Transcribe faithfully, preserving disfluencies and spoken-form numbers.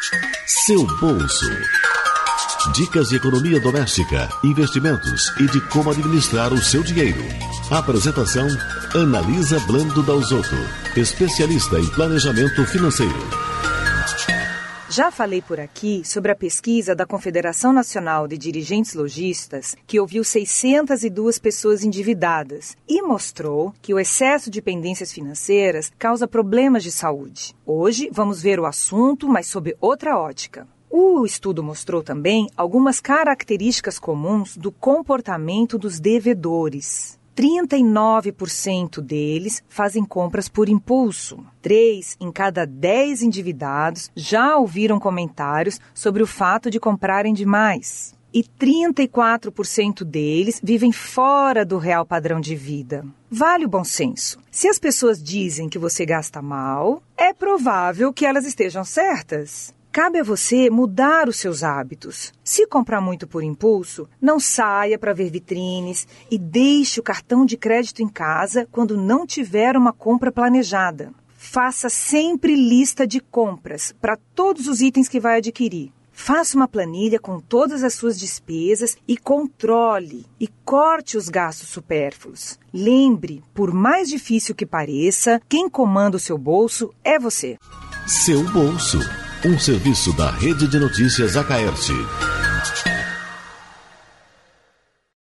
Seu bolso. Dicas de economia doméstica, investimentos e de como administrar o seu dinheiro. Apresentação: Analisa Blando Dalzotto, especialista em planejamento financeiro. Já falei por aqui sobre a pesquisa da Confederação Nacional de Dirigentes Lojistas, que ouviu seiscentas e duas pessoas endividadas e mostrou que o excesso de pendências financeiras causa problemas de saúde. Hoje vamos ver o assunto, mas sob outra ótica. O estudo mostrou também algumas características comuns do comportamento dos devedores. trinta e nove por cento deles fazem compras por impulso. Três em cada dez endividados já ouviram comentários sobre o fato de comprarem demais. E trinta e quatro por cento deles vivem fora do real padrão de vida. Vale o bom senso. Se as pessoas dizem que você gasta mal, é provável que elas estejam certas. Cabe a você mudar os seus hábitos. Se comprar muito por impulso, não saia para ver vitrines e deixe o cartão de crédito em casa quando não tiver uma compra planejada. Faça sempre lista de compras para todos os itens que vai adquirir. Faça uma planilha com todas as suas despesas e controle e corte os gastos supérfluos. Lembre, por mais difícil que pareça, quem comanda o seu bolso é você. Seu bolso. Um serviço da Rede de Notícias Acaerte.